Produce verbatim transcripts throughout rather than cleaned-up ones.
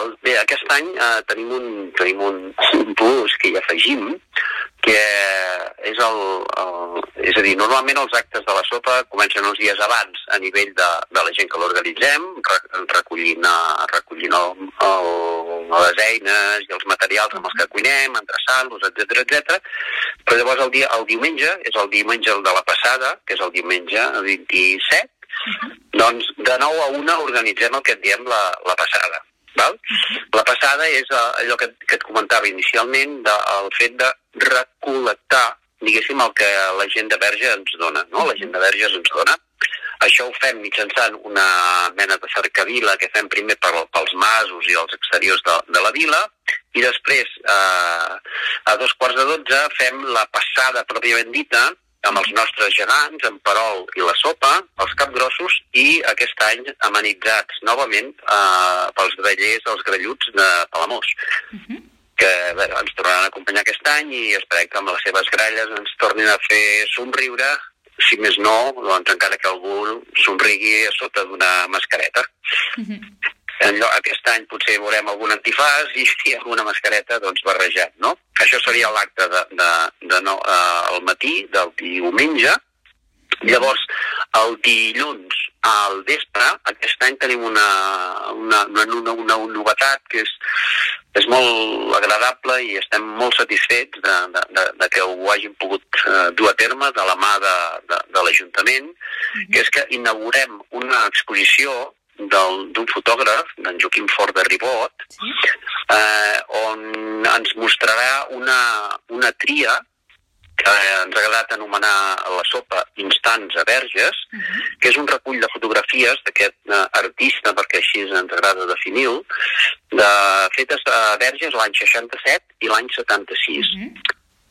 Val? Bé, aquest any eh, tenim, un, tenim un, un plus que hi afegim, que és el, el... És a dir, normalment els actes de la sopa comencen uns dies abans a nivell de, de la gent que l'organitzem, recollint, recollint el, el, les eines i els materials amb els que cuinem, endreçant-los, etcètera, etcètera. Però llavors el, dia, el diumenge, és el diumenge de la passada, que és el diumenge vint-i-set, doncs de nou a una organitzem el que en diem la, la passada. Val? La passada és allò que, que et comentava inicialment, de, el fet de recol·lectar, diguéssim, el que la gent de Verge ens dona, no? La gent de Verges ens dona. Això ho fem mitjançant una mena de cercavila que fem primer per, pels masos i els exteriors de, de la vila, i després, eh, a dos quarts de dotze, fem la passada pròpiament dita, amb els nostres gegants, en Perol i la sopa, els capgrossos, i aquest any amenitzats novament eh, pels grallers, els gralluts de Palamós, uh-huh. que bé, ens tornaran a acompanyar aquest any i esperem que amb les seves gralles ens tornin a fer somriure, si més no, doncs encara que algú somrigui a sota d'una mascareta. Uh-huh. Aquest any potser veurem algun antifàs i, i alguna mascareta doncs, barrejat, no? Això seria l'acte de, de, de no, uh, al matí del diumenge. Llavors, el dilluns al vespre, aquest any tenim una, una, una, una, una novetat que és, és molt agradable i estem molt satisfets de, de, de, de que ho hàgim pogut uh, dur a terme de la mà de, de, de l'Ajuntament, mm-hmm. que és que inaugurem una exposició d'un fotògraf, d'en Joaquim Fort de Ribot, sí. eh, on ens mostrarà una, una tria que ens ha agradat anomenar la sopa Instants a Verges, uh-huh. que és un recull de fotografies d'aquest uh, artista, perquè així ens agrada definir-ho, de, fetes a Verges l'any seixanta-set i l'any setanta-sis. Uh-huh.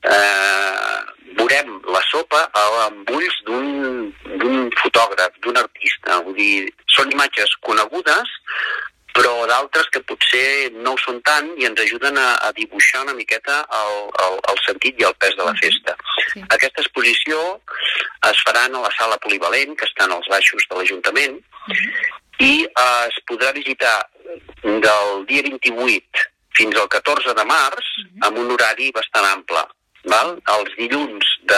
Eh, veurem la sopa amb ulls d'un fotògraf, d'un artista. Vull dir, són imatges conegudes, però d'altres que potser no ho són tant i ens ajuden a, a dibuixar una miqueta el, el, el sentit i el pes de la festa. Sí. Aquesta exposició es farà a la sala polivalent, que està als baixos de l'Ajuntament, uh-huh. i eh, es podrà visitar del dia vint-i-vuit fins al catorze de març, uh-huh. amb un horari bastant ample. Val? Els dilluns de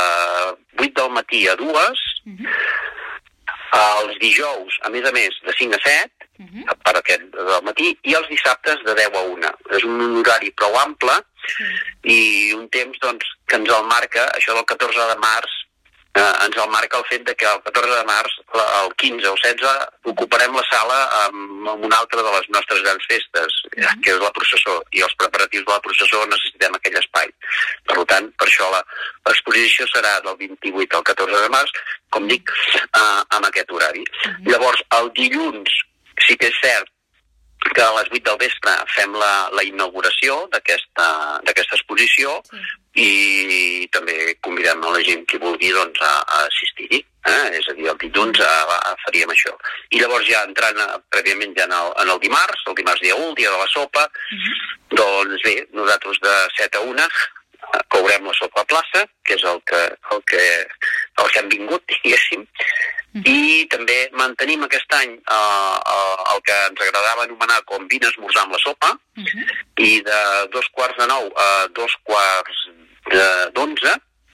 vuit del matí a dues, uh-huh. els dijous, a més a més, de cinc a set, uh-huh. per aquest del matí, i els dissabtes de deu a una. És un horari prou ample uh-huh. i un temps doncs, que ens el marca, això del catorze de març, eh, ens el marca el fet de que el catorze de març, el quinze o setze, ocuparem la sala amb, amb una altra de les nostres grans festes, uh-huh. que és la processó, i els preparatius de la processó necessitem aquell espai. Per tant, per això l'exposició serà del vint-i-vuit al catorze de març, com dic, eh, amb aquest horari. Uh-huh. Llavors, el dilluns, sí que és cert que a les vuit del vespre fem la, la inauguració d'aquesta exposició, sí. i també convidem a la gent que vulgui doncs, a, a assistir-hi. Eh? És a dir, el dilluns a, a, faríem això. I llavors ja entrant a, prèviament ja en el, en el dimarts, el dimarts dia u, el dia de la sopa, uh-huh. doncs bé, nosaltres de set a una courem la sopa a plaça, que és el que, el que, el que hem vingut, diguéssim, uh-huh. i també mantenim aquest any uh, uh, el que ens agradava anomenar com vine a esmorzar amb la sopa, uh-huh. i de dos quarts de nou a dos quarts d'onze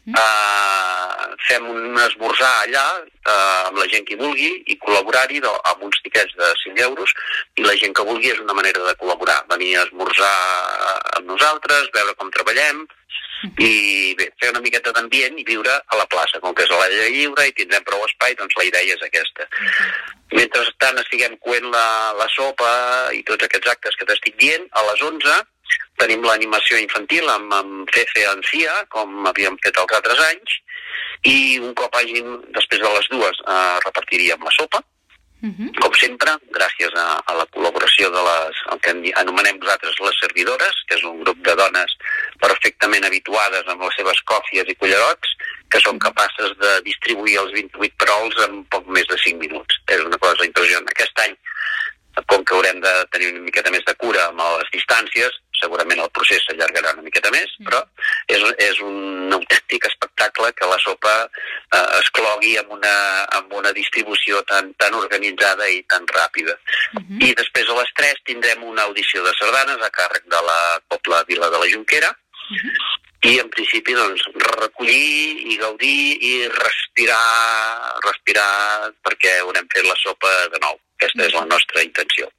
uh, fem un esmorzar allà uh, amb la gent que vulgui i col·laborar-hi amb uns tiquets de cinc euros, i la gent que vulgui és una manera de col·laborar, venir a esmorzar amb nosaltres, veure com treballem, i bé, fer una miqueta d'ambient i viure a la plaça, com que és a l'aire lliure i tindrem prou espai, doncs la idea és aquesta. Mentrestant estiguem coent la, la sopa i tots aquests actes que t'estic dient, a les onze tenim l'animació infantil amb, amb Fefe Ancia, com havíem fet els altres anys, i un cop hagin, després de les dues, eh, repartiríem la sopa, uh-huh. com sempre, gràcies a, a la col·laboració de les, el que anomenem nosaltres les servidores, que és un grup de dones perfectament habituades amb les seves còfies i cullerots, que són capaces de distribuir els vint-i-vuit perols en poc més de cinc minuts. És una cosa impressionant. Aquest any, com que haurem de tenir una miqueta més de cura amb les distàncies, segurament el procés s'allargarà una miqueta més, però és, és un autèntic espectacle que la sopa eh, es clogui amb una, amb una distribució tan, tan organitzada i tan ràpida. Uh-huh. I després a les tres tindrem una audició de sardanes a càrrec de la Cobla Vila de la Jonquera, uh-huh. I en principi doncs, recollir i gaudir i respirar, respirar perquè haurem fet la sopa de nou. Aquesta és la nostra intenció.